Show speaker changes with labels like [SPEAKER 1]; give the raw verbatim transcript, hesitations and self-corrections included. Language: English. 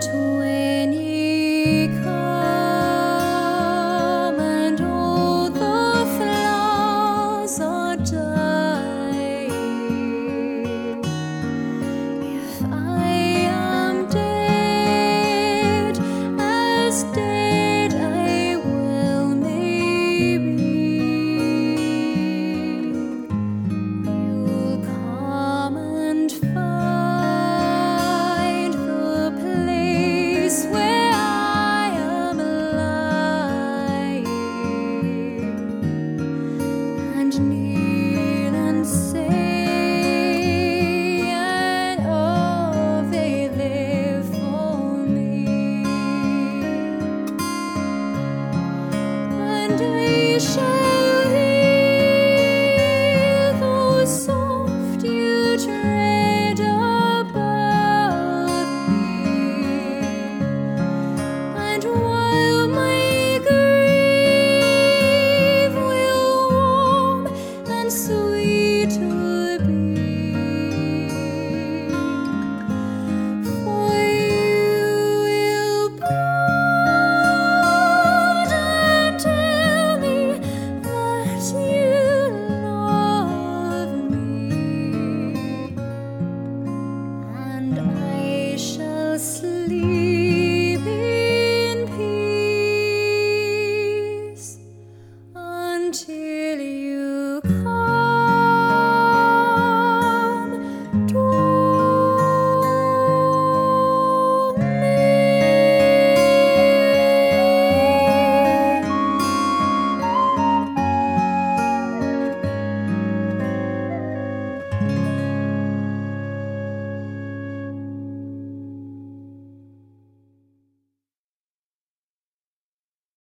[SPEAKER 1] when ye come and all the flowers are dying. If I am dead, as dead I well may be, you'll come and find the place where I am lying, and kneel and say, and oh, they live for me, and I shall hear those soft dew tread above me, and while my grave will warm and sweet to be, for you will bond and tell me that you love me, and I shall sleep